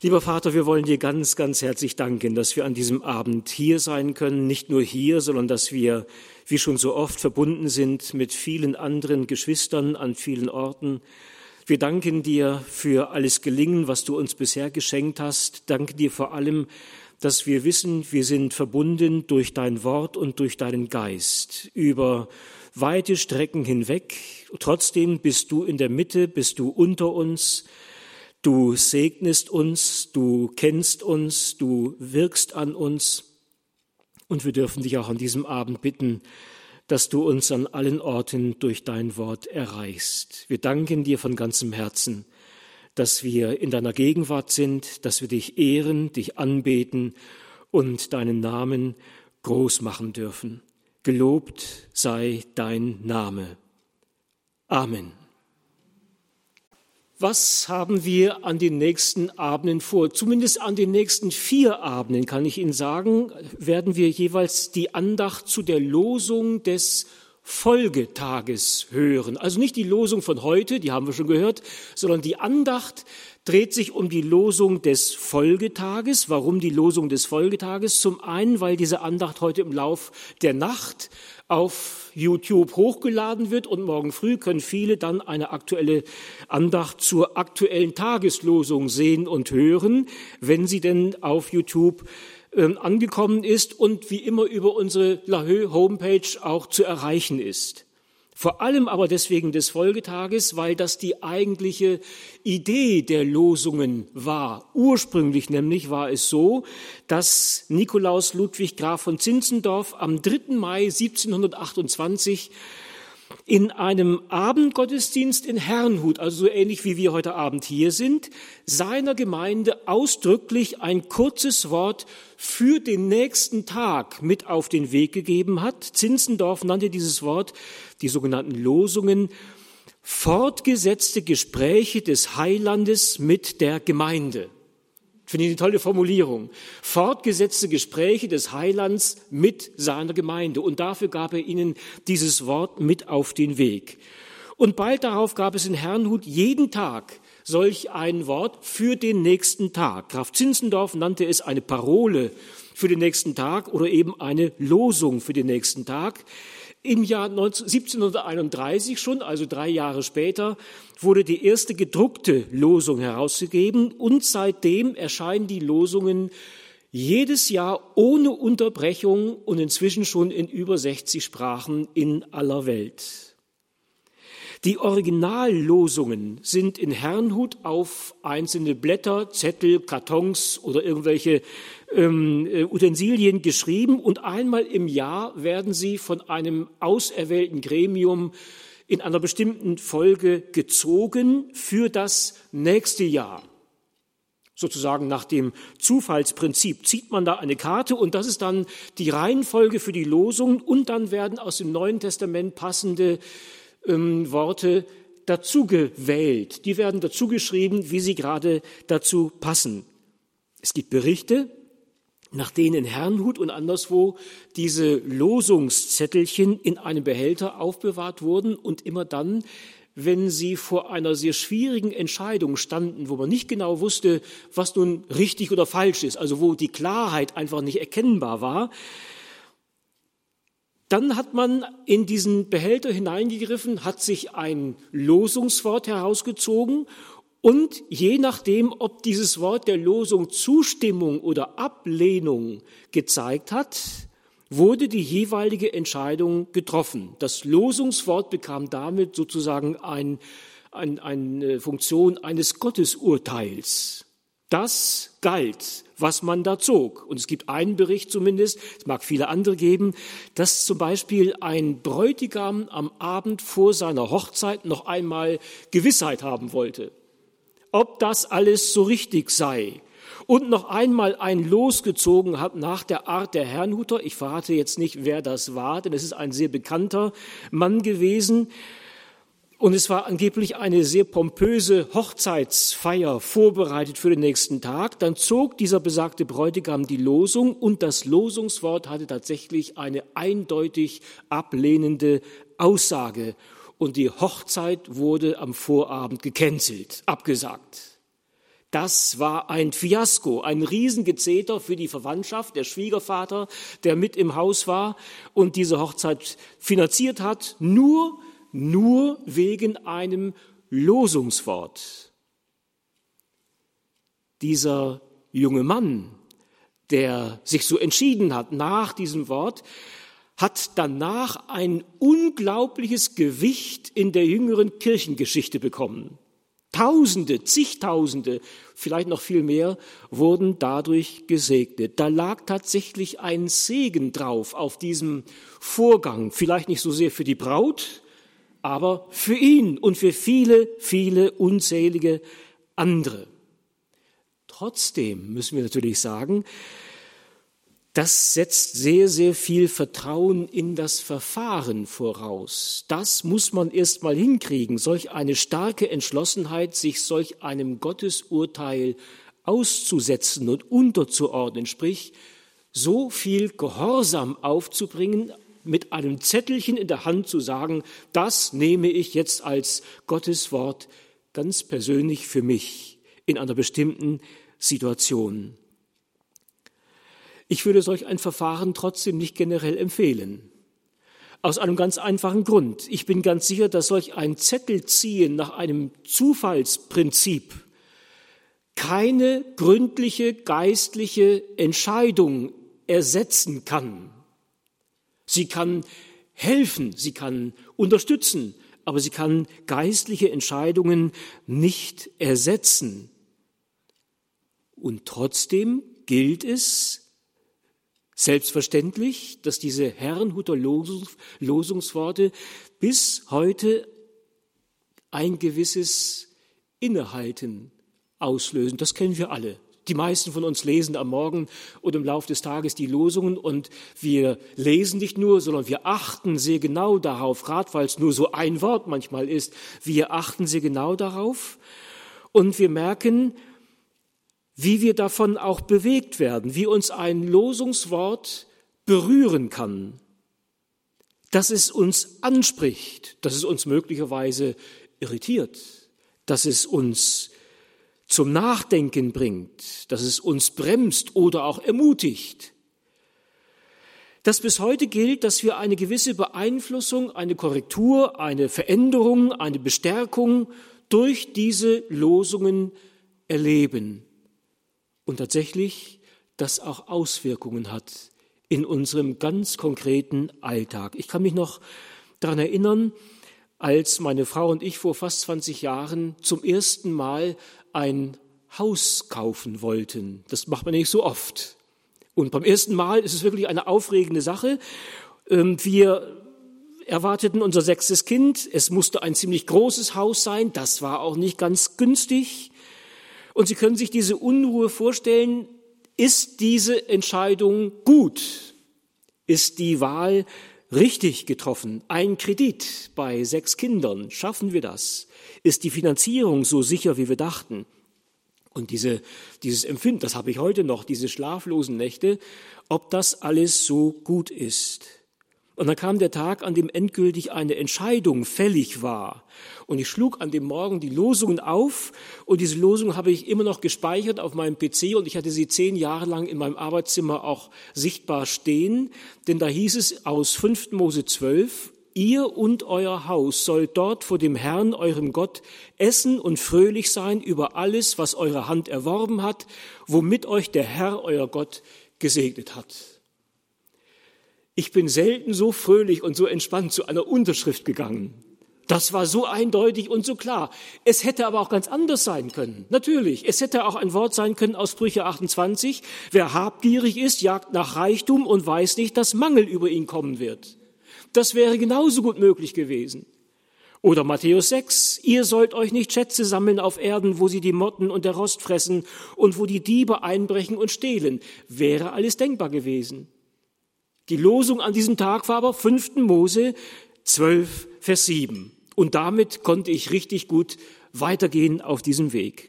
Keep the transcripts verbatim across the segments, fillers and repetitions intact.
Lieber Vater, wir wollen dir ganz, ganz herzlich danken, dass wir an diesem Abend hier sein können. Nicht nur hier, sondern dass wir, wie schon so oft, verbunden sind mit vielen anderen Geschwistern an vielen Orten. Wir danken dir für alles Gelingen, was du uns bisher geschenkt hast. Danke dir vor allem, dass wir wissen, wir sind verbunden durch dein Wort und durch deinen Geist über weite Strecken hinweg. Trotzdem bist du in der Mitte, bist du unter uns. Du segnest uns, du kennst uns, du wirkst an uns. Und wir dürfen dich auch an diesem Abend bitten, dass du uns an allen Orten durch dein Wort erreichst. Wir danken dir von ganzem Herzen, dass wir in deiner Gegenwart sind, dass wir dich ehren, dich anbeten und deinen Namen groß machen dürfen. Gelobt sei dein Name. Amen. Was haben wir an den nächsten Abenden vor? Zumindest an den nächsten vier Abenden, kann ich Ihnen sagen, werden wir jeweils die Andacht zu der Losung des Folgetages hören. Also nicht die Losung von heute, die haben wir schon gehört, sondern die Andacht dreht sich um die Losung des Folgetages. Warum die Losung des Folgetages? Zum einen, weil diese Andacht heute im Lauf der Nacht auf YouTube hochgeladen wird und morgen früh können viele dann eine aktuelle Andacht zur aktuellen Tageslosung sehen und hören, wenn sie denn auf YouTube äh, angekommen ist und wie immer über unsere Lahoe-Homepage auch zu erreichen ist. Vor allem aber deswegen des Folgetages, weil das die eigentliche Idee der Losungen war. Ursprünglich nämlich war es so, dass Nikolaus Ludwig Graf von Zinzendorf am dritten Mai siebzehnhundertachtundzwanzig in einem Abendgottesdienst in Herrnhut, also so ähnlich wie wir heute Abend hier sind, seiner Gemeinde ausdrücklich ein kurzes Wort für den nächsten Tag mit auf den Weg gegeben hat. Zinzendorf nannte dieses Wort, die sogenannten Losungen, fortgesetzte Gespräche des Heilandes mit der Gemeinde. Finde ich eine tolle Formulierung. Fortgesetzte Gespräche des Heilands mit seiner Gemeinde. Und dafür gab er ihnen dieses Wort mit auf den Weg. Und bald darauf gab es in Herrnhut jeden Tag solch ein Wort für den nächsten Tag. Graf Zinzendorf nannte es eine Parole für den nächsten Tag oder eben eine Losung für den nächsten Tag. Im Jahr siebzehnhunderteinunddreißig schon, also drei Jahre später, wurde die erste gedruckte Losung herausgegeben und seitdem erscheinen die Losungen jedes Jahr ohne Unterbrechung und inzwischen schon in über sechzig Sprachen in aller Welt. Die Originallosungen sind in Herrnhut auf einzelne Blätter, Zettel, Kartons oder irgendwelche ähm, Utensilien geschrieben und einmal im Jahr werden sie von einem auserwählten Gremium in einer bestimmten Folge gezogen für das nächste Jahr. Sozusagen nach dem Zufallsprinzip zieht man da eine Karte und das ist dann die Reihenfolge für die Losungen und dann werden aus dem Neuen Testament passende ähm, Worte dazu gewählt. Die werden dazu geschrieben, wie sie gerade dazu passen. Es gibt Berichte, nach denen in Herrnhut und anderswo diese Losungszettelchen in einem Behälter aufbewahrt wurden und immer dann, wenn sie vor einer sehr schwierigen Entscheidung standen, wo man nicht genau wusste, was nun richtig oder falsch ist, also wo die Klarheit einfach nicht erkennbar war, dann hat man in diesen Behälter hineingegriffen, hat sich ein Losungswort herausgezogen und je nachdem, ob dieses Wort der Losung Zustimmung oder Ablehnung gezeigt hat, wurde die jeweilige Entscheidung getroffen. Das Losungswort bekam damit sozusagen ein, ein, eine Funktion eines Gottesurteils. Das galt, was man da zog. Und es gibt einen Bericht zumindest, es mag viele andere geben, dass zum Beispiel ein Bräutigam am Abend vor seiner Hochzeit noch einmal Gewissheit haben wollte, ob das alles so richtig sei. Und noch einmal ein Los gezogen hat nach der Art der Herrnhuter. Ich verrate jetzt nicht, wer das war, denn es ist ein sehr bekannter Mann gewesen. Und es war angeblich eine sehr pompöse Hochzeitsfeier vorbereitet für den nächsten Tag. Dann zog dieser besagte Bräutigam die Losung und das Losungswort hatte tatsächlich eine eindeutig ablehnende Aussage. Und die Hochzeit wurde am Vorabend gecancelt, abgesagt. Das war ein Fiasko, ein Riesengezeter für die Verwandtschaft, der Schwiegervater, der mit im Haus war und diese Hochzeit finanziert hat, nur, nur wegen einem Losungswort. Dieser junge Mann, der sich so entschieden hat nach diesem Wort, hat danach ein unglaubliches Gewicht in der jüngeren Kirchengeschichte bekommen. Tausende, zigtausende, vielleicht noch viel mehr, wurden dadurch gesegnet. Da lag tatsächlich ein Segen drauf auf diesem Vorgang. Vielleicht nicht so sehr für die Braut, aber für ihn und für viele, viele unzählige andere. Trotzdem müssen wir natürlich sagen, das setzt sehr, sehr viel Vertrauen in das Verfahren voraus. Das muss man erst mal hinkriegen, solch eine starke Entschlossenheit, sich solch einem Gottesurteil auszusetzen und unterzuordnen, sprich, so viel Gehorsam aufzubringen, mit einem Zettelchen in der Hand zu sagen, das nehme ich jetzt als Gottes Wort ganz persönlich für mich in einer bestimmten Situation. Ich würde solch ein Verfahren trotzdem nicht generell empfehlen. Aus einem ganz einfachen Grund. Ich bin ganz sicher, dass solch ein Zettelziehen nach einem Zufallsprinzip keine gründliche geistliche Entscheidung ersetzen kann. Sie kann helfen, sie kann unterstützen, aber sie kann geistliche Entscheidungen nicht ersetzen. Und trotzdem gilt es, selbstverständlich, dass diese Herrnhuter Losungsworte bis heute ein gewisses Innehalten auslösen. Das kennen wir alle. Die meisten von uns lesen am Morgen und im Laufe des Tages die Losungen und wir lesen nicht nur, sondern wir achten sehr genau darauf, gerade weil es nur so ein Wort manchmal ist, wir achten sehr genau darauf und wir merken, wie wir davon auch bewegt werden, wie uns ein Losungswort berühren kann, dass es uns anspricht, dass es uns möglicherweise irritiert, dass es uns zum Nachdenken bringt, dass es uns bremst oder auch ermutigt. Dass bis heute gilt, dass wir eine gewisse Beeinflussung, eine Korrektur, eine Veränderung, eine Bestärkung durch diese Losungen erleben. Und tatsächlich, das auch Auswirkungen hat in unserem ganz konkreten Alltag. Ich kann mich noch daran erinnern, als meine Frau und ich vor fast zwanzig Jahren zum ersten Mal ein Haus kaufen wollten. Das macht man nicht so oft. Und beim ersten Mal ist es wirklich eine aufregende Sache. Wir erwarteten unser sechstes Kind. Es musste ein ziemlich großes Haus sein. Das war auch nicht ganz günstig. Und Sie können sich diese Unruhe vorstellen, ist diese Entscheidung gut? Ist die Wahl richtig getroffen? Ein Kredit bei sechs Kindern, schaffen wir das? Ist die Finanzierung so sicher, wie wir dachten? Und diese, dieses Empfinden, das habe ich heute noch, diese schlaflosen Nächte, ob das alles so gut ist. Und dann kam der Tag, an dem endgültig eine Entscheidung fällig war. Und ich schlug an dem Morgen die Losungen auf und diese Losungen habe ich immer noch gespeichert auf meinem P C und ich hatte sie zehn Jahre lang in meinem Arbeitszimmer auch sichtbar stehen. Denn da hieß es aus fünften Mose zwölf, ihr und euer Haus sollt dort vor dem Herrn, eurem Gott, essen und fröhlich sein über alles, was eure Hand erworben hat, womit euch der Herr, euer Gott, gesegnet hat. Ich bin selten so fröhlich und so entspannt zu einer Unterschrift gegangen. Das war so eindeutig und so klar. Es hätte aber auch ganz anders sein können. Natürlich, es hätte auch ein Wort sein können aus Sprüche achtundzwanzig. Wer habgierig ist, jagt nach Reichtum und weiß nicht, dass Mangel über ihn kommen wird. Das wäre genauso gut möglich gewesen. Oder Matthäus sechs, ihr sollt euch nicht Schätze sammeln auf Erden, wo sie die Motten und der Rost fressen und wo die Diebe einbrechen und stehlen. Wäre alles denkbar gewesen. Die Losung an diesem Tag war aber fünften Mose zwölf, Vers sieben. Und damit konnte ich richtig gut weitergehen auf diesem Weg.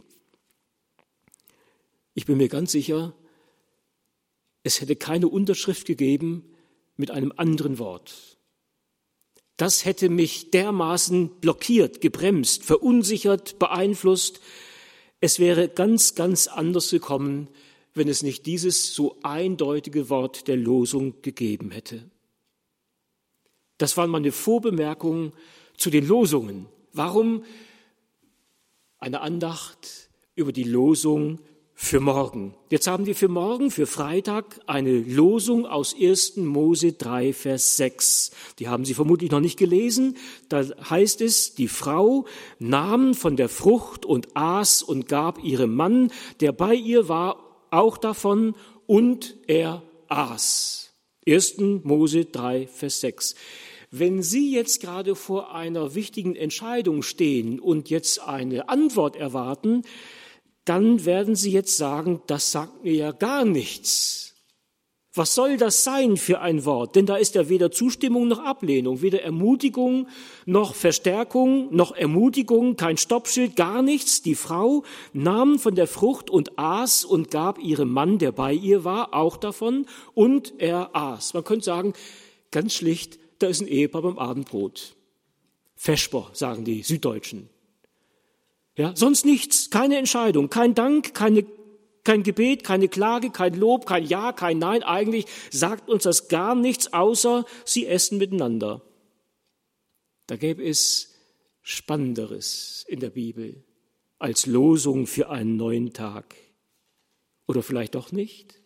Ich bin mir ganz sicher, es hätte keine Unterschrift gegeben mit einem anderen Wort. Das hätte mich dermaßen blockiert, gebremst, verunsichert, beeinflusst. Es wäre ganz, ganz anders gekommen, wenn es nicht dieses so eindeutige Wort der Losung gegeben hätte. Das waren meine Vorbemerkungen zu den Losungen. Warum eine Andacht über die Losung für morgen? Jetzt haben wir für morgen, für Freitag, eine Losung aus ersten Mose drei, Vers sechs. Die haben Sie vermutlich noch nicht gelesen. Da heißt es, die Frau nahm von der Frucht und aß und gab ihrem Mann, der bei ihr war, auch davon, und er aß. ersten Mose drei, Vers sechs. Wenn Sie jetzt gerade vor einer wichtigen Entscheidung stehen und jetzt eine Antwort erwarten, dann werden Sie jetzt sagen, das sagt mir ja gar nichts. Was soll das sein für ein Wort? Denn da ist ja weder Zustimmung noch Ablehnung, weder Ermutigung noch Verstärkung noch Ermutigung, kein Stoppschild, gar nichts. Die Frau nahm von der Frucht und aß und gab ihrem Mann, der bei ihr war, auch davon, und er aß. Man könnte sagen, ganz schlicht, da ist ein Ehepaar beim Abendbrot. Vesper, sagen die Süddeutschen. Ja, sonst nichts, keine Entscheidung, kein Dank, keine, kein Gebet, keine Klage, kein Lob, kein Ja, kein Nein. Eigentlich sagt uns das gar nichts, außer sie essen miteinander. Da gäbe es Spannenderes in der Bibel als Losung für einen neuen Tag. Oder vielleicht doch nicht?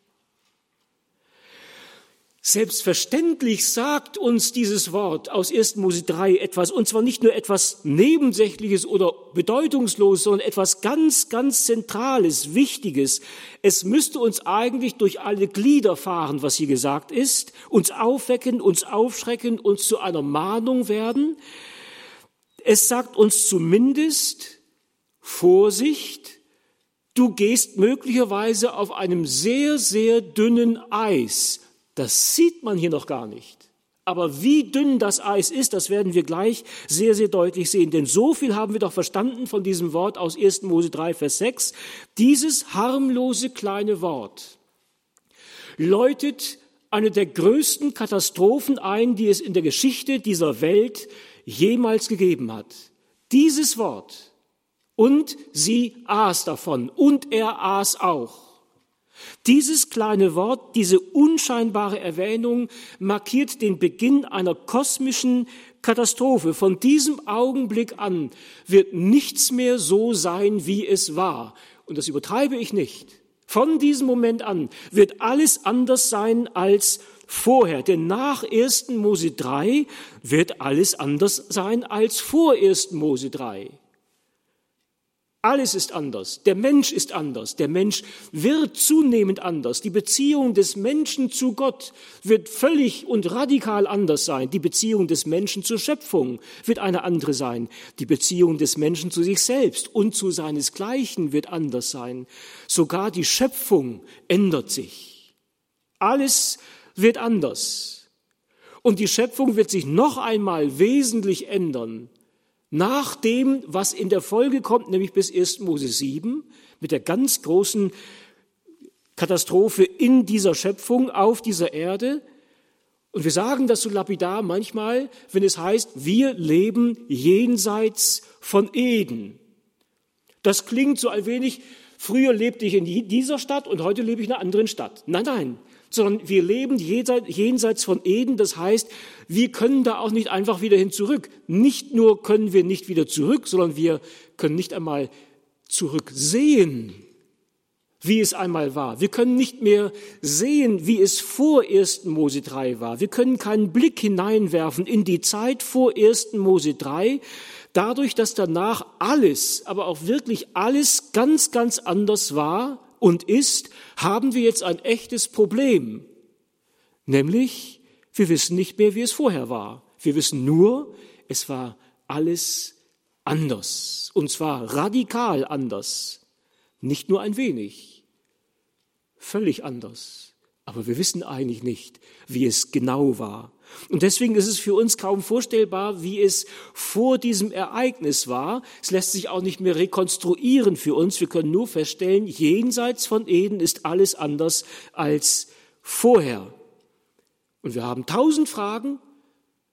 Selbstverständlich sagt uns dieses Wort aus ersten Mose drei etwas, und zwar nicht nur etwas Nebensächliches oder Bedeutungsloses, sondern etwas ganz, ganz Zentrales, Wichtiges. Es müsste uns eigentlich durch alle Glieder fahren, was hier gesagt ist, uns aufwecken, uns aufschrecken, uns zu einer Mahnung werden. Es sagt uns zumindest, Vorsicht, du gehst möglicherweise auf einem sehr, sehr dünnen Eis. Das sieht man hier noch gar nicht. Aber wie dünn das Eis ist, das werden wir gleich sehr, sehr deutlich sehen. Denn so viel haben wir doch verstanden von diesem Wort aus ersten Mose drei, Vers sechs. Dieses harmlose kleine Wort läutet eine der größten Katastrophen ein, die es in der Geschichte dieser Welt jemals gegeben hat. Dieses Wort. Und sie aß davon. Und er aß auch. Dieses kleine Wort, diese unscheinbare Erwähnung markiert den Beginn einer kosmischen Katastrophe. Von diesem Augenblick an wird nichts mehr so sein, wie es war. Und das übertreibe ich nicht. Von diesem Moment an wird alles anders sein als vorher. Denn nach ersten Mose drei wird alles anders sein als vor ersten Mose drei. Alles ist anders. Der Mensch ist anders. Der Mensch wird zunehmend anders. Die Beziehung des Menschen zu Gott wird völlig und radikal anders sein. Die Beziehung des Menschen zur Schöpfung wird eine andere sein. Die Beziehung des Menschen zu sich selbst und zu seinesgleichen wird anders sein. Sogar die Schöpfung ändert sich. Alles wird anders. Und die Schöpfung wird sich noch einmal wesentlich ändern. Nach dem, was in der Folge kommt, nämlich bis ersten Mose sieben, mit der ganz großen Katastrophe in dieser Schöpfung, auf dieser Erde. Und wir sagen das so lapidar manchmal, wenn es heißt, wir leben jenseits von Eden. Das klingt so ein wenig, früher lebte ich in dieser Stadt und heute lebe ich in einer anderen Stadt. Nein, nein. Sondern wir leben jenseits von Eden. Das heißt, wir können da auch nicht einfach wieder hin zurück. Nicht nur können wir nicht wieder zurück, sondern wir können nicht einmal zurücksehen, wie es einmal war. Wir können nicht mehr sehen, wie es vor ersten Mose drei war. Wir können keinen Blick hineinwerfen in die Zeit vor ersten Mose drei, dadurch, dass danach alles, aber auch wirklich alles ganz, ganz anders war und ist, haben wir jetzt ein echtes Problem. Nämlich, wir wissen nicht mehr, wie es vorher war. Wir wissen nur, es war alles anders. Und zwar radikal anders. Nicht nur ein wenig. Völlig anders. Aber wir wissen eigentlich nicht, wie es genau war. Und deswegen ist es für uns kaum vorstellbar, wie es vor diesem Ereignis war. Es lässt sich auch nicht mehr rekonstruieren für uns. Wir können nur feststellen, jenseits von Eden ist alles anders als vorher. Und wir haben tausend Fragen.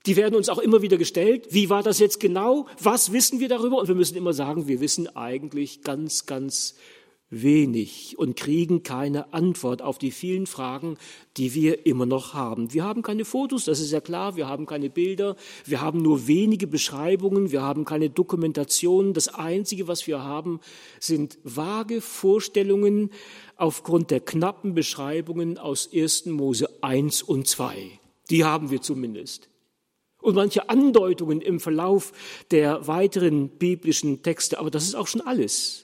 Die werden uns auch immer wieder gestellt. Wie war das jetzt genau? Was wissen wir darüber? Und wir müssen immer sagen, wir wissen eigentlich ganz, ganz wenig und kriegen keine Antwort auf die vielen Fragen, die wir immer noch haben. Wir haben keine Fotos, das ist ja klar, wir haben keine Bilder, wir haben nur wenige Beschreibungen, wir haben keine Dokumentationen. Das Einzige, was wir haben, sind vage Vorstellungen aufgrund der knappen Beschreibungen aus ersten Mose eins und zwei. Die haben wir zumindest. Und manche Andeutungen im Verlauf der weiteren biblischen Texte, aber das ist auch schon alles.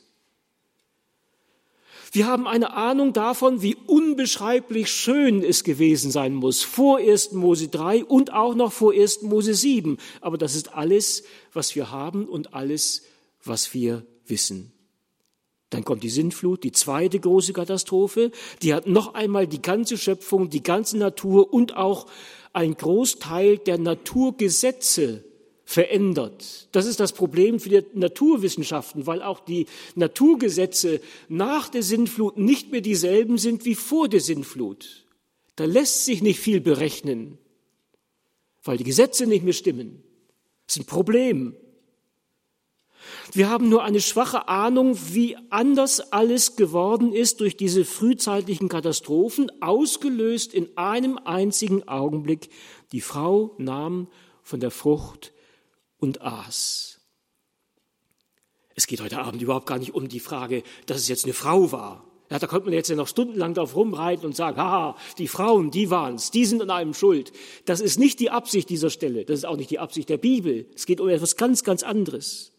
Wir haben eine Ahnung davon, wie unbeschreiblich schön es gewesen sein muss, vor ersten Mose drei und auch noch vor ersten Mose sieben. Aber das ist alles, was wir haben und alles, was wir wissen. Dann kommt die Sintflut, die zweite große Katastrophe. Die hat noch einmal die ganze Schöpfung, die ganze Natur und auch ein Großteil der Naturgesetze verändert. Das ist das Problem für die Naturwissenschaften, weil auch die Naturgesetze nach der Sintflut nicht mehr dieselben sind wie vor der Sintflut. Da lässt sich nicht viel berechnen, weil die Gesetze nicht mehr stimmen. Das ist ein Problem. Wir haben nur eine schwache Ahnung, wie anders alles geworden ist durch diese frühzeitlichen Katastrophen, ausgelöst in einem einzigen Augenblick. Die Frau nahm von der Frucht und aß. Es geht heute Abend überhaupt gar nicht um die Frage, dass es jetzt eine Frau war. Ja, da könnte man jetzt ja noch stundenlang drauf rumreiten und sagen, haha, die Frauen, die waren's, die sind an allem schuld. Das ist nicht die Absicht dieser Stelle, das ist auch nicht die Absicht der Bibel. Es geht um etwas ganz, ganz anderes.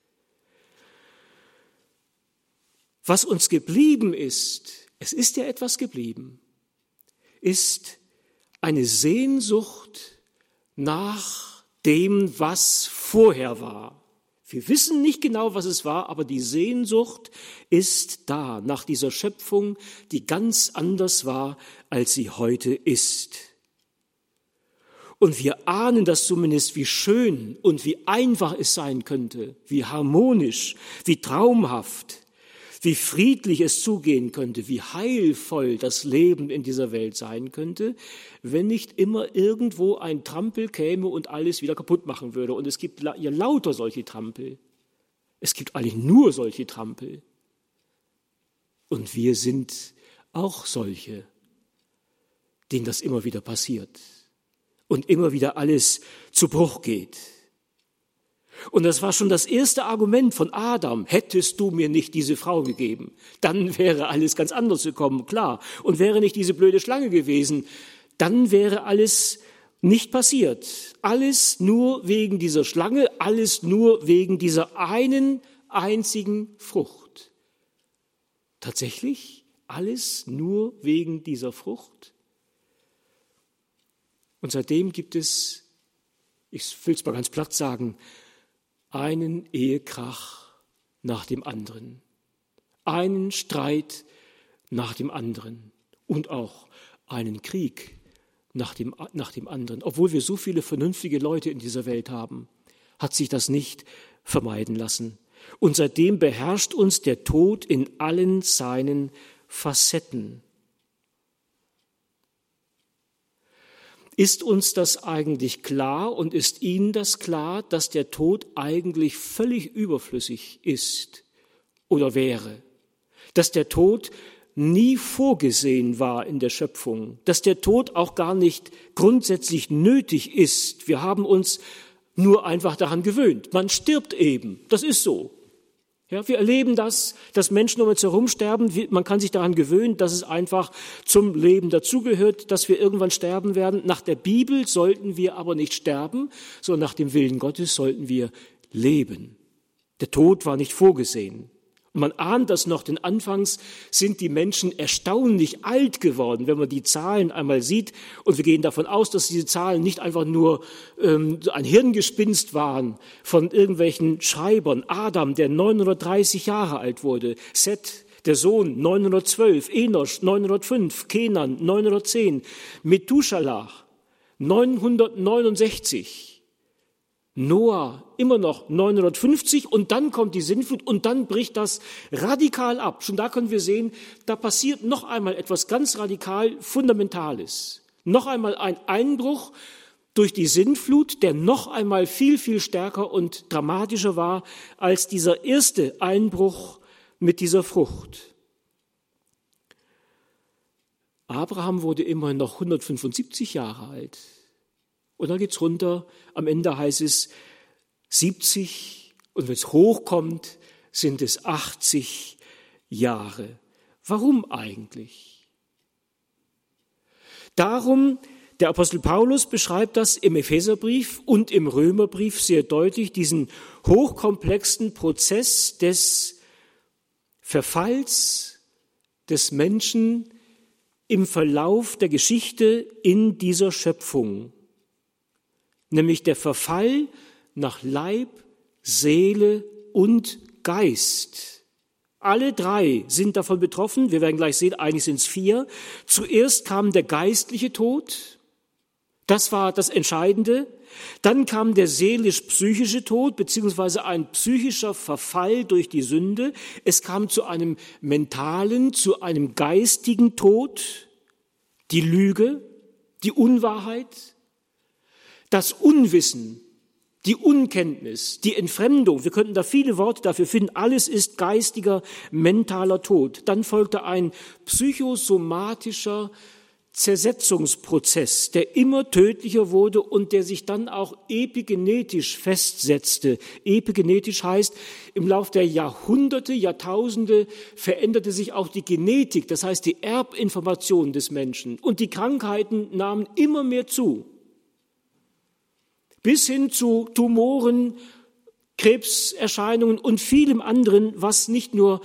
Was uns geblieben ist, es ist ja etwas geblieben, ist eine Sehnsucht nach dem, was vorher war. Wir wissen nicht genau, was es war, aber die Sehnsucht ist da nach dieser Schöpfung, die ganz anders war, als sie heute ist. Und wir ahnen das zumindest, wie schön und wie einfach es sein könnte, wie harmonisch, wie traumhaft, wie friedlich es zugehen könnte, wie heilvoll das Leben in dieser Welt sein könnte, wenn nicht immer irgendwo ein Trampel käme und alles wieder kaputt machen würde. Und es gibt ja lauter solche Trampel. Es gibt eigentlich nur solche Trampel. Und wir sind auch solche, denen das immer wieder passiert und immer wieder alles zu Bruch geht. Und das war schon das erste Argument von Adam. Hättest du mir nicht diese Frau gegeben, dann wäre alles ganz anders gekommen, klar. Und wäre nicht diese blöde Schlange gewesen, dann wäre alles nicht passiert. Alles nur wegen dieser Schlange, alles nur wegen dieser einen einzigen Frucht. Tatsächlich alles nur wegen dieser Frucht. Und seitdem gibt es, ich will es mal ganz platt sagen, einen Ehekrach nach dem anderen, einen Streit nach dem anderen und auch einen Krieg nach dem, nach dem anderen. Obwohl wir so viele vernünftige Leute in dieser Welt haben, hat sich das nicht vermeiden lassen. Und seitdem beherrscht uns der Tod in allen seinen Facetten. Ist uns das eigentlich klar und ist Ihnen das klar, dass der Tod eigentlich völlig überflüssig ist oder wäre? Dass der Tod nie vorgesehen war in der Schöpfung, dass der Tod auch gar nicht grundsätzlich nötig ist. Wir haben uns nur einfach daran gewöhnt. Man stirbt eben, das ist so. Ja, wir erleben das, dass Menschen um uns herum sterben. Man kann sich daran gewöhnen, dass es einfach zum Leben dazugehört, dass wir irgendwann sterben werden. Nach der Bibel sollten wir aber nicht sterben, sondern nach dem Willen Gottes sollten wir leben. Der Tod war nicht vorgesehen. Und man ahnt das noch, denn anfangs sind die Menschen erstaunlich alt geworden, wenn man die Zahlen einmal sieht. Und wir gehen davon aus, dass diese Zahlen nicht einfach nur ähm, ein Hirngespinst waren von irgendwelchen Schreibern. Adam, der neunhundertdreißig Jahre alt wurde, Seth, der Sohn, neunhundertzwölf, Enosch, neunhundertfünf, Kenan, neunhundertzehn, Methuselah, neunhundertneunundsechzig, Noah immer noch neunhundertfünfzig und dann kommt die Sintflut und dann bricht das radikal ab. Schon da können wir sehen, da passiert noch einmal etwas ganz radikal Fundamentales. Noch einmal ein Einbruch, durch die Sintflut, der noch einmal viel, viel stärker und dramatischer war als dieser erste Einbruch mit dieser Frucht. Abraham wurde immerhin noch hundertfünfundsiebzig Jahre alt. Und dann geht's runter, am Ende heißt es siebzig und wenn es hochkommt, sind es achtzig Jahre. Warum eigentlich? Darum, der Apostel Paulus beschreibt das im Epheserbrief und im Römerbrief sehr deutlich, diesen hochkomplexen Prozess des Verfalls des Menschen im Verlauf der Geschichte in dieser Schöpfung. Nämlich der Verfall nach Leib, Seele und Geist. Alle drei sind davon betroffen. Wir werden gleich sehen, eigentlich sind es vier. Zuerst kam der geistliche Tod. Das war das Entscheidende. Dann kam der seelisch-psychische Tod, beziehungsweise ein psychischer Verfall durch die Sünde. Es kam zu einem mentalen, zu einem geistigen Tod. Die Lüge, die Unwahrheit, das Unwissen, die Unkenntnis, die Entfremdung, wir könnten da viele Worte dafür finden, alles ist geistiger, mentaler Tod. Dann folgte ein psychosomatischer Zersetzungsprozess, der immer tödlicher wurde und der sich dann auch epigenetisch festsetzte. Epigenetisch heißt, im Lauf der Jahrhunderte, Jahrtausende veränderte sich auch die Genetik, das heißt die Erbinformation des Menschen. Und die Krankheiten nahmen immer mehr zu. Bis hin zu Tumoren, Krebserscheinungen und vielem anderen, was nicht nur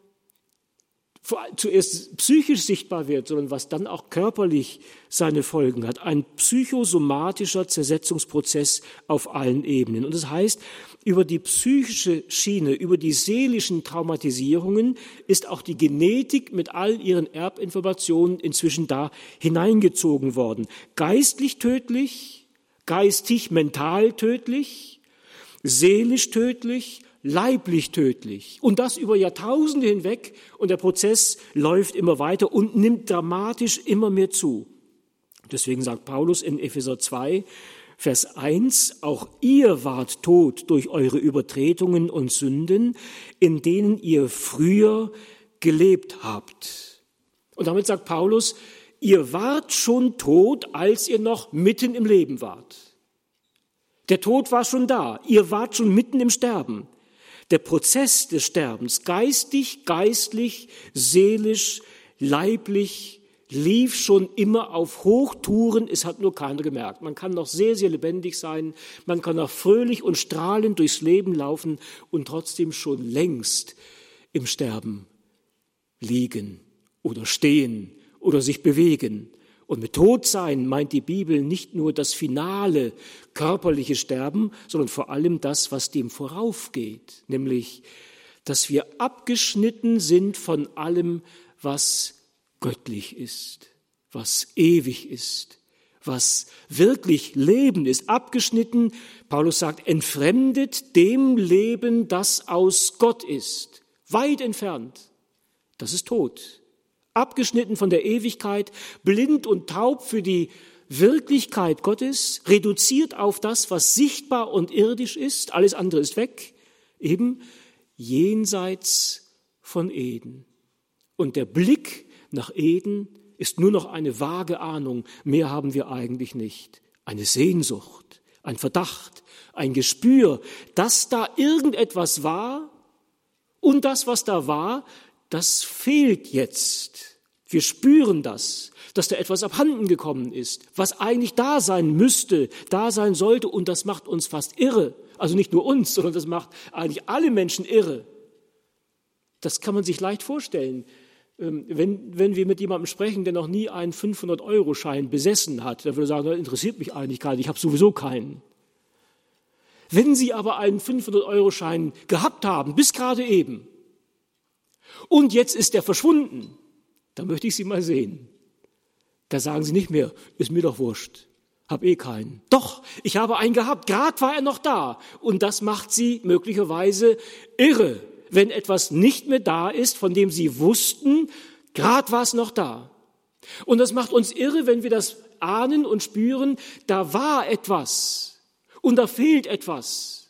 zuerst psychisch sichtbar wird, sondern was dann auch körperlich seine Folgen hat. Ein psychosomatischer Zersetzungsprozess auf allen Ebenen. Und das heißt, über die psychische Schiene, über die seelischen Traumatisierungen ist auch die Genetik mit all ihren Erbinformationen inzwischen da hineingezogen worden. Geistlich tödlich, geistig, mental tödlich, seelisch tödlich, leiblich tödlich. Und das über Jahrtausende hinweg. Und der Prozess läuft immer weiter und nimmt dramatisch immer mehr zu. Deswegen sagt Paulus in Epheser zwei, Vers eins, auch ihr wart tot durch eure Übertretungen und Sünden, in denen ihr früher gelebt habt. Und damit sagt Paulus, ihr wart schon tot, als ihr noch mitten im Leben wart. Der Tod war schon da. Ihr wart schon mitten im Sterben. Der Prozess des Sterbens, geistig, geistlich, seelisch, leiblich, lief schon immer auf Hochtouren. Es hat nur keiner gemerkt. Man kann noch sehr, sehr lebendig sein. Man kann noch fröhlich und strahlend durchs Leben laufen und trotzdem schon längst im Sterben liegen oder stehen oder sich bewegen. Und mit Todsein meint die Bibel nicht nur das finale körperliche Sterben, sondern vor allem das, was dem voraufgeht, nämlich, dass wir abgeschnitten sind von allem, was göttlich ist, was ewig ist, was wirklich Leben ist. Abgeschnitten, Paulus sagt, entfremdet dem Leben, das aus Gott ist, weit entfernt. Das ist Tod. Abgeschnitten von der Ewigkeit, blind und taub für die Wirklichkeit Gottes, reduziert auf das, was sichtbar und irdisch ist, alles andere ist weg, eben jenseits von Eden. Und der Blick nach Eden ist nur noch eine vage Ahnung, mehr haben wir eigentlich nicht. Eine Sehnsucht, ein Verdacht, ein Gespür, dass da irgendetwas war und das, was da war, das fehlt jetzt. Wir spüren das, dass da etwas abhanden gekommen ist, was eigentlich da sein müsste, da sein sollte, und das macht uns fast irre. Also nicht nur uns, sondern das macht eigentlich alle Menschen irre. Das kann man sich leicht vorstellen. Wenn, wenn wir mit jemandem sprechen, der noch nie einen fünfhundert-Euro-Schein besessen hat, der würde sagen, das interessiert mich eigentlich gar nicht, ich habe sowieso keinen. Wenn Sie aber einen fünfhundert-Euro-Schein gehabt haben, bis gerade eben, und jetzt ist der verschwunden, dann möchte ich Sie mal sehen. Da sagen Sie nicht mehr, ist mir doch wurscht, hab eh keinen. Doch, ich habe einen gehabt, gerade war er noch da. Und das macht Sie möglicherweise irre, wenn etwas nicht mehr da ist, von dem Sie wussten, gerade war es noch da. Und das macht uns irre, wenn wir das ahnen und spüren, da war etwas und da fehlt etwas.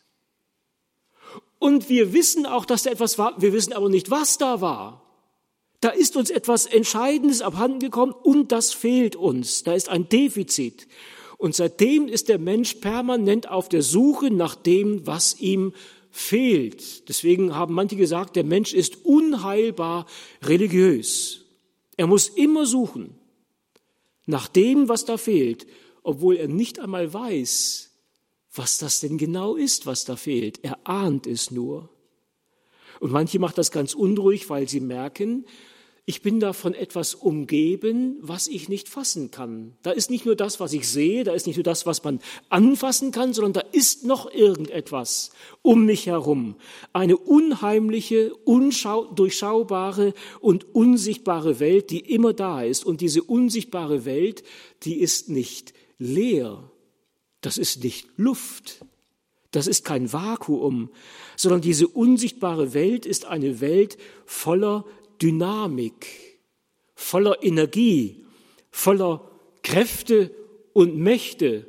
Und wir wissen auch, dass da etwas war, wir wissen aber nicht, was da war. Da ist uns etwas Entscheidendes abhanden gekommen und das fehlt uns. Da ist ein Defizit. Und seitdem ist der Mensch permanent auf der Suche nach dem, was ihm fehlt. Deswegen haben manche gesagt, der Mensch ist unheilbar religiös. Er muss immer suchen nach dem, was da fehlt, obwohl er nicht einmal weiß, was das denn genau ist, was da fehlt. Er ahnt es nur. Und manche macht das ganz unruhig, weil sie merken, ich bin da von etwas umgeben, was ich nicht fassen kann. Da ist nicht nur das, was ich sehe, da ist nicht nur das, was man anfassen kann, sondern da ist noch irgendetwas um mich herum. Eine unheimliche, undurchschaubare und unsichtbare Welt, die immer da ist. Und diese unsichtbare Welt, die ist nicht leer. Das ist nicht Luft. Das ist kein Vakuum, sondern diese unsichtbare Welt ist eine Welt voller Dynamik, voller Energie, voller Kräfte und Mächte.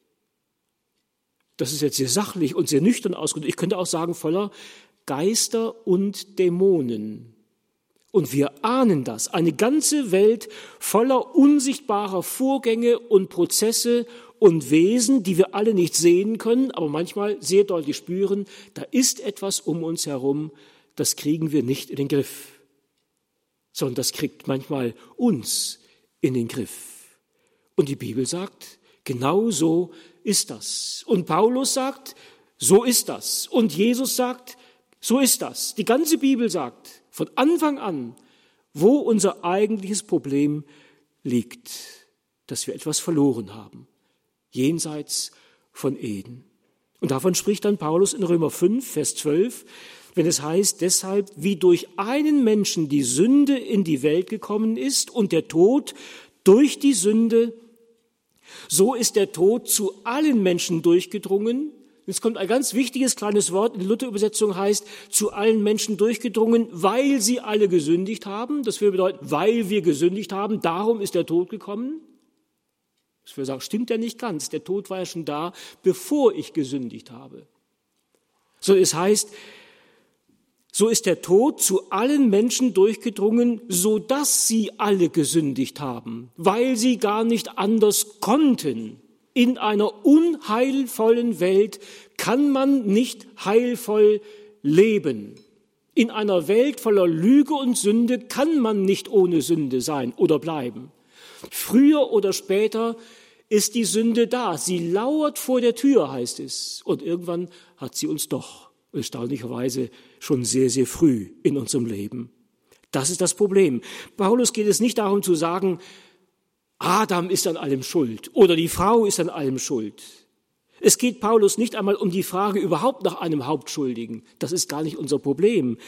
Das ist jetzt sehr sachlich und sehr nüchtern ausgedrückt. Ich könnte auch sagen, voller Geister und Dämonen. Und wir ahnen das. Eine ganze Welt voller unsichtbarer Vorgänge und Prozesse und Wesen, die wir alle nicht sehen können, aber manchmal sehr deutlich spüren, da ist etwas um uns herum, das kriegen wir nicht in den Griff. Sondern das kriegt manchmal uns in den Griff. Und die Bibel sagt, genau so ist das. Und Paulus sagt, so ist das. Und Jesus sagt, so ist das. Die ganze Bibel sagt von Anfang an, wo unser eigentliches Problem liegt, dass wir etwas verloren haben, jenseits von Eden. Und davon spricht dann Paulus in Römer fünf, Vers zwölf, wenn es heißt, deshalb, wie durch einen Menschen die Sünde in die Welt gekommen ist und der Tod durch die Sünde, so ist der Tod zu allen Menschen durchgedrungen. Jetzt kommt ein ganz wichtiges kleines Wort, in der Luther-Übersetzung heißt, zu allen Menschen durchgedrungen, weil sie alle gesündigt haben. Das will bedeuten, weil wir gesündigt haben, darum ist der Tod gekommen. Das will sagen, stimmt ja nicht ganz. Der Tod war ja schon da, bevor ich gesündigt habe. So, es heißt, so ist der Tod zu allen Menschen durchgedrungen, so dass sie alle gesündigt haben, weil sie gar nicht anders konnten. In einer unheilvollen Welt kann man nicht heilvoll leben. In einer Welt voller Lüge und Sünde kann man nicht ohne Sünde sein oder bleiben. Früher oder später ist die Sünde da. Sie lauert vor der Tür, heißt es. Und irgendwann hat sie uns doch, erstaunlicherweise, schon sehr, sehr früh in unserem Leben. Das ist das Problem. Paulus geht es nicht darum zu sagen, Adam ist an allem schuld oder die Frau ist an allem schuld. Es geht Paulus nicht einmal um die Frage überhaupt nach einem Hauptschuldigen. Das ist gar nicht unser Problem.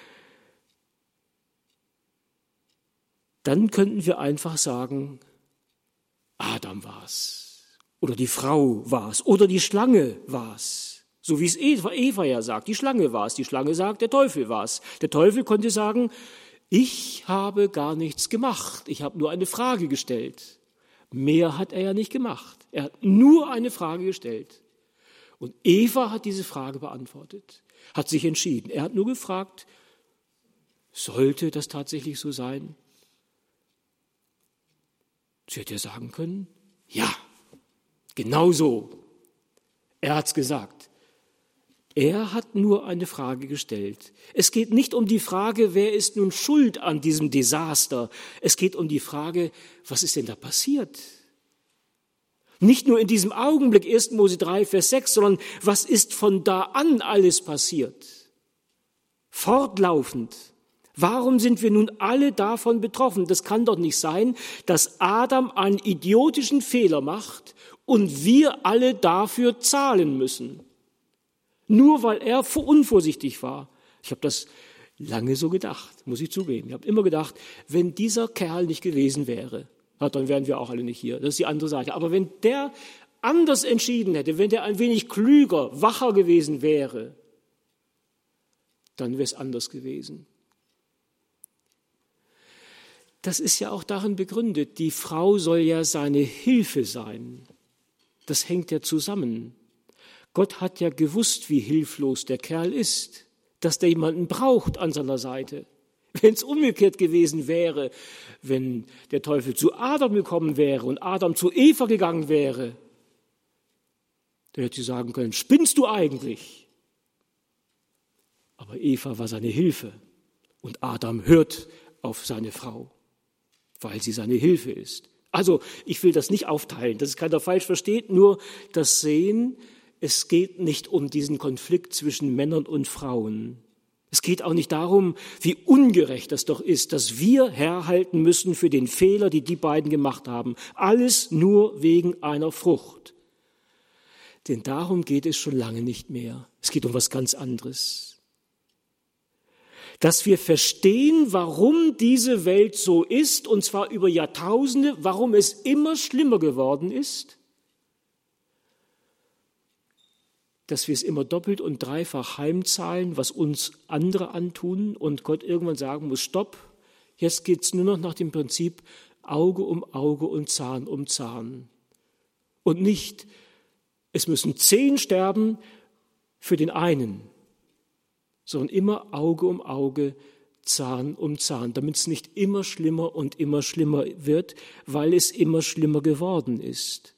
Dann könnten wir einfach sagen, Adam war's oder die Frau war's oder die Schlange war's. So wie es Eva, Eva ja sagt, die Schlange war's. Die Schlange sagt, der Teufel war's. Der Teufel konnte sagen, ich habe gar nichts gemacht. Ich habe nur eine Frage gestellt. Mehr hat er ja nicht gemacht. Er hat nur eine Frage gestellt. Und Eva hat diese Frage beantwortet, hat sich entschieden. Er hat nur gefragt, sollte das tatsächlich so sein? Sie hätte ja sagen können, ja, genau so. Er hat's gesagt. Er hat nur eine Frage gestellt. Es geht nicht um die Frage, wer ist nun schuld an diesem Desaster. Es geht um die Frage, was ist denn da passiert? Nicht nur in diesem Augenblick, erster Mose drei, Vers sechs, sondern was ist von da an alles passiert? Fortlaufend. Warum sind wir nun alle davon betroffen? Das kann doch nicht sein, dass Adam einen idiotischen Fehler macht und wir alle dafür zahlen müssen. Nur weil er unvorsichtig war. Ich habe das lange so gedacht, muss ich zugeben. Ich habe immer gedacht, wenn dieser Kerl nicht gewesen wäre, dann wären wir auch alle nicht hier. Das ist die andere Seite. Aber wenn der anders entschieden hätte, wenn der ein wenig klüger, wacher gewesen wäre, dann wäre es anders gewesen. Das ist ja auch darin begründet, die Frau soll ja seine Hilfe sein. Das hängt ja zusammen. Gott hat ja gewusst, wie hilflos der Kerl ist, dass der jemanden braucht an seiner Seite. Wenn es umgekehrt gewesen wäre, wenn der Teufel zu Adam gekommen wäre und Adam zu Eva gegangen wäre, dann hätte sie sagen können, spinnst du eigentlich? Aber Eva war seine Hilfe und Adam hört auf seine Frau, weil sie seine Hilfe ist. Also ich will das nicht aufteilen, dass es keiner falsch versteht, nur das Sehen, es geht nicht um diesen Konflikt zwischen Männern und Frauen. Es geht auch nicht darum, wie ungerecht das doch ist, dass wir herhalten müssen für den Fehler, die die beiden gemacht haben. Alles nur wegen einer Frucht. Denn darum geht es schon lange nicht mehr. Es geht um was ganz anderes. Dass wir verstehen, warum diese Welt so ist, und zwar über Jahrtausende, warum es immer schlimmer geworden ist, dass wir es immer doppelt und dreifach heimzahlen, was uns andere antun und Gott irgendwann sagen muss, stopp, jetzt geht es nur noch nach dem Prinzip Auge um Auge und Zahn um Zahn. Und nicht, es müssen zehn sterben für den einen, sondern immer Auge um Auge, Zahn um Zahn, damit es nicht immer schlimmer und immer schlimmer wird, weil es immer schlimmer geworden ist.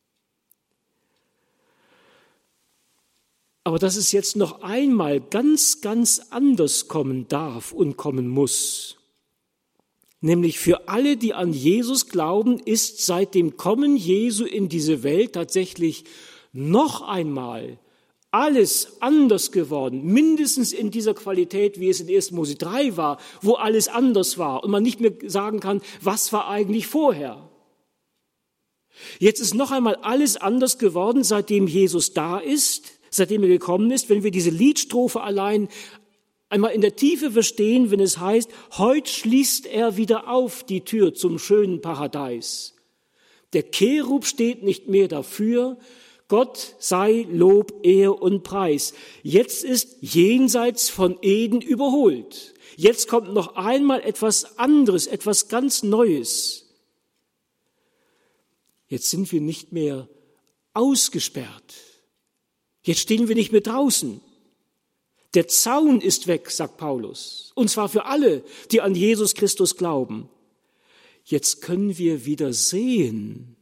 Aber dass es jetzt noch einmal ganz, ganz anders kommen darf und kommen muss, nämlich für alle, die an Jesus glauben, ist seit dem Kommen Jesu in diese Welt tatsächlich noch einmal alles anders geworden, mindestens in dieser Qualität, wie es in ersten Mose drei war, wo alles anders war und man nicht mehr sagen kann, was war eigentlich vorher. Jetzt ist noch einmal alles anders geworden, seitdem Jesus da ist, seitdem er gekommen ist, wenn wir diese Liedstrophe allein einmal in der Tiefe verstehen, wenn es heißt, heute schließt er wieder auf die Tür zum schönen Paradies. Der Cherub steht nicht mehr dafür, Gott sei Lob, Ehr und Preis. Jetzt ist jenseits von Eden überholt. Jetzt kommt noch einmal etwas anderes, etwas ganz Neues. Jetzt sind wir nicht mehr ausgesperrt. Jetzt stehen wir nicht mehr draußen. Der Zaun ist weg, sagt Paulus, und zwar für alle, die an Jesus Christus glauben. Jetzt können wir wieder sehen.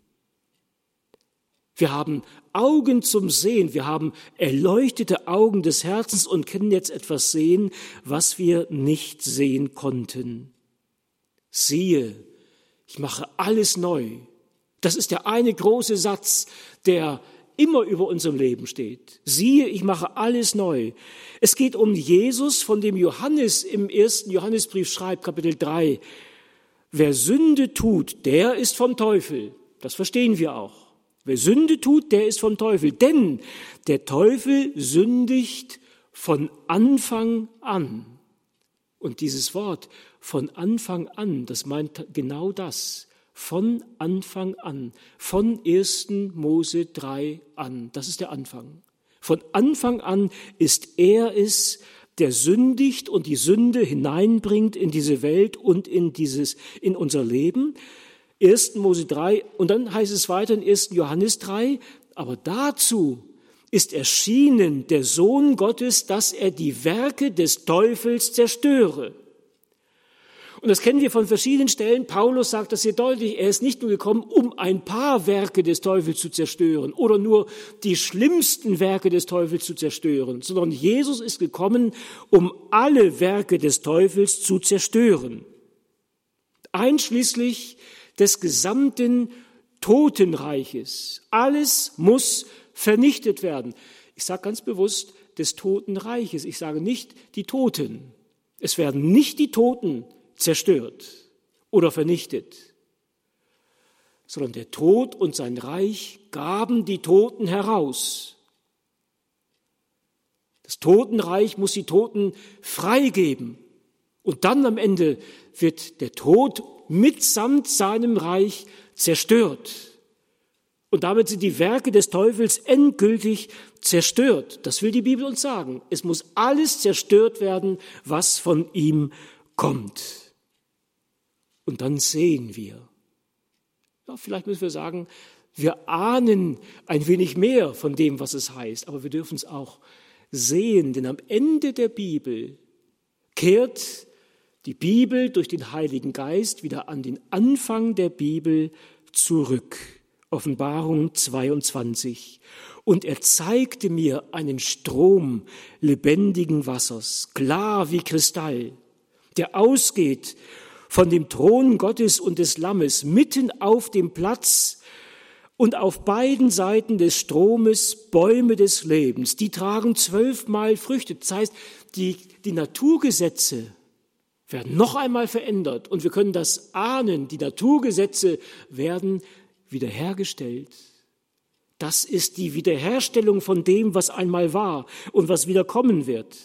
Wir haben Augen zum Sehen, wir haben erleuchtete Augen des Herzens und können jetzt etwas sehen, was wir nicht sehen konnten. Siehe, ich mache alles neu. Das ist der eine große Satz, der immer über unserem Leben steht. Siehe, ich mache alles neu. Es geht um Jesus, von dem Johannes im ersten Johannesbrief schreibt, Kapitel drei. Wer Sünde tut, der ist vom Teufel. Das verstehen wir auch. Wer Sünde tut, der ist vom Teufel. Denn der Teufel sündigt von Anfang an. Und dieses Wort von Anfang an, das meint genau das. Von Anfang an, von ersten Mose drei an. Das ist der Anfang. Von Anfang an ist er es, der sündigt und die Sünde hineinbringt in diese Welt und in dieses, in unser Leben. ersten Mose drei und dann heißt es weiter in ersten Johannes drei, aber dazu ist erschienen der Sohn Gottes, dass er die Werke des Teufels zerstöre. Und das kennen wir von verschiedenen Stellen. Paulus sagt das hier deutlich. Er ist nicht nur gekommen, um ein paar Werke des Teufels zu zerstören oder nur die schlimmsten Werke des Teufels zu zerstören, sondern Jesus ist gekommen, um alle Werke des Teufels zu zerstören. Einschließlich des gesamten Totenreiches. Alles muss vernichtet werden. Ich sage ganz bewusst des Totenreiches. Ich sage nicht die Toten. Es werden nicht die Toten zerstört oder vernichtet, sondern der Tod und sein Reich gaben die Toten heraus. Das Totenreich muss die Toten freigeben. Und dann am Ende wird der Tod mitsamt seinem Reich zerstört. Und damit sind die Werke des Teufels endgültig zerstört. Das will die Bibel uns sagen. Es muss alles zerstört werden, was von ihm kommt. Und dann sehen wir. Ja, vielleicht müssen wir sagen, wir ahnen ein wenig mehr von dem, was es heißt, aber wir dürfen es auch sehen, denn am Ende der Bibel kehrt die Bibel durch den Heiligen Geist wieder an den Anfang der Bibel zurück. Offenbarung zweiundzwanzig. Und er zeigte mir einen Strom lebendigen Wassers, klar wie Kristall, der ausgeht von dem Thron Gottes und des Lammes mitten auf dem Platz und auf beiden Seiten des Stromes Bäume des Lebens. Die tragen zwölfmal Früchte. Das heißt, die, die Naturgesetze werden noch einmal verändert und wir können das ahnen. Die Naturgesetze werden wiederhergestellt. Das ist die Wiederherstellung von dem, was einmal war und was wieder kommen wird.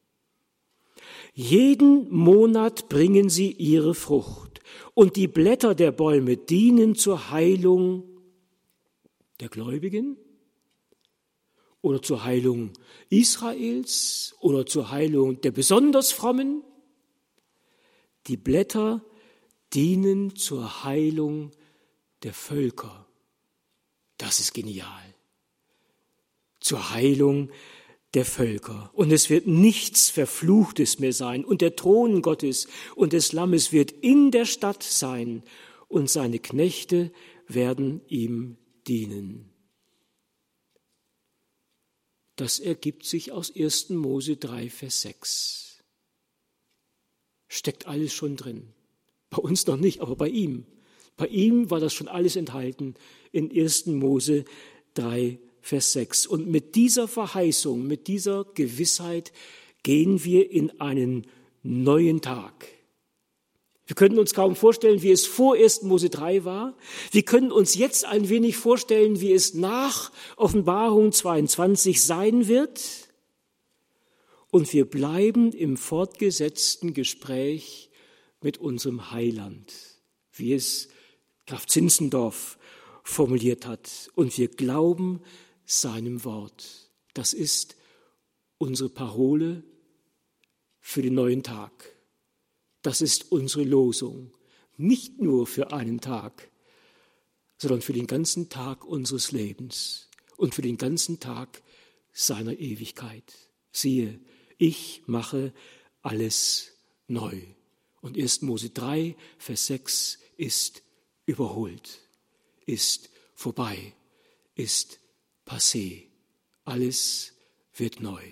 Jeden Monat bringen sie ihre Frucht und die Blätter der Bäume dienen zur Heilung der Gläubigen oder zur Heilung Israels oder zur Heilung der besonders Frommen. Die Blätter dienen zur Heilung der Völker. Das ist genial. Zur Heilung der Völker. Und es wird nichts Verfluchtes mehr sein. Und der Thron Gottes und des Lammes wird in der Stadt sein. Und seine Knechte werden ihm dienen. Das ergibt sich aus ersten Mose drei, Vers sechs. Steckt alles schon drin. Bei uns noch nicht, aber bei ihm. Bei ihm war das schon alles enthalten in ersten Mose drei, Vers sechs. Und mit dieser Verheißung, mit dieser Gewissheit gehen wir in einen neuen Tag. Wir können uns kaum vorstellen, wie es vor ersten Mose drei war. Wir können uns jetzt ein wenig vorstellen, wie es nach Offenbarung zweiundzwanzig sein wird. Und wir bleiben im fortgesetzten Gespräch mit unserem Heiland, wie es Graf Zinzendorf formuliert hat. Und wir glauben seinem Wort. Das ist unsere Parole für den neuen Tag. Das ist unsere Losung. Nicht nur für einen Tag, sondern für den ganzen Tag unseres Lebens und für den ganzen Tag seiner Ewigkeit. Siehe, ich mache alles neu. Und ersten Mose drei, Vers sechs ist überholt, ist vorbei, ist passé. Alles wird neu.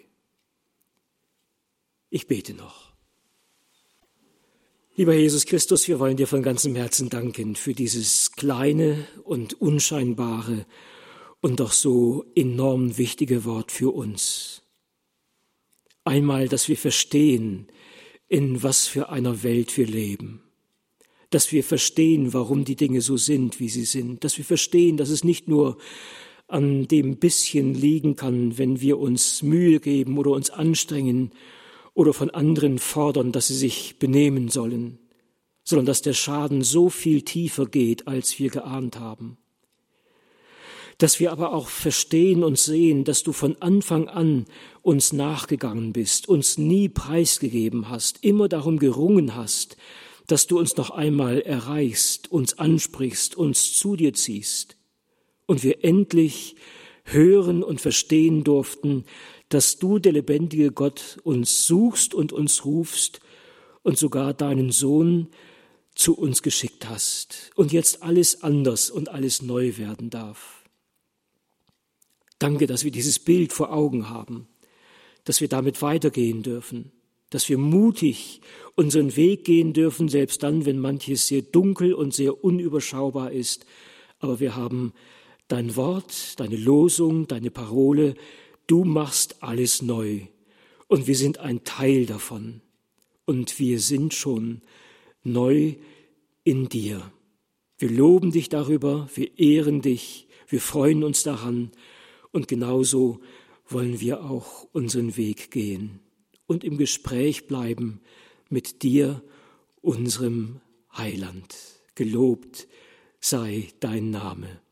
Ich bete noch. Lieber Jesus Christus, wir wollen dir von ganzem Herzen danken für dieses kleine und unscheinbare und doch so enorm wichtige Wort für uns. Einmal, dass wir verstehen, in was für einer Welt wir leben. Dass wir verstehen, warum die Dinge so sind, wie sie sind. Dass wir verstehen, dass es nicht nur an dem bisschen liegen kann, wenn wir uns Mühe geben oder uns anstrengen oder von anderen fordern, dass sie sich benehmen sollen, sondern dass der Schaden so viel tiefer geht, als wir geahnt haben. Dass wir aber auch verstehen und sehen, dass du von Anfang an uns nachgegangen bist, uns nie preisgegeben hast, immer darum gerungen hast, dass du uns noch einmal erreichst, uns ansprichst, uns zu dir ziehst und wir endlich hören und verstehen durften, dass du, der lebendige Gott, uns suchst und uns rufst und sogar deinen Sohn zu uns geschickt hast und jetzt alles anders und alles neu werden darf. Danke, dass wir dieses Bild vor Augen haben, dass wir damit weitergehen dürfen, dass wir mutig unseren Weg gehen dürfen, selbst dann, wenn manches sehr dunkel und sehr unüberschaubar ist. Aber wir haben dein Wort, deine Losung, deine Parole, du machst alles neu und wir sind ein Teil davon und wir sind schon neu in dir. Wir loben dich darüber, wir ehren dich, wir freuen uns daran und genauso wollen wir auch unseren Weg gehen und im Gespräch bleiben mit dir, unserem Heiland. Gelobt sei dein Name.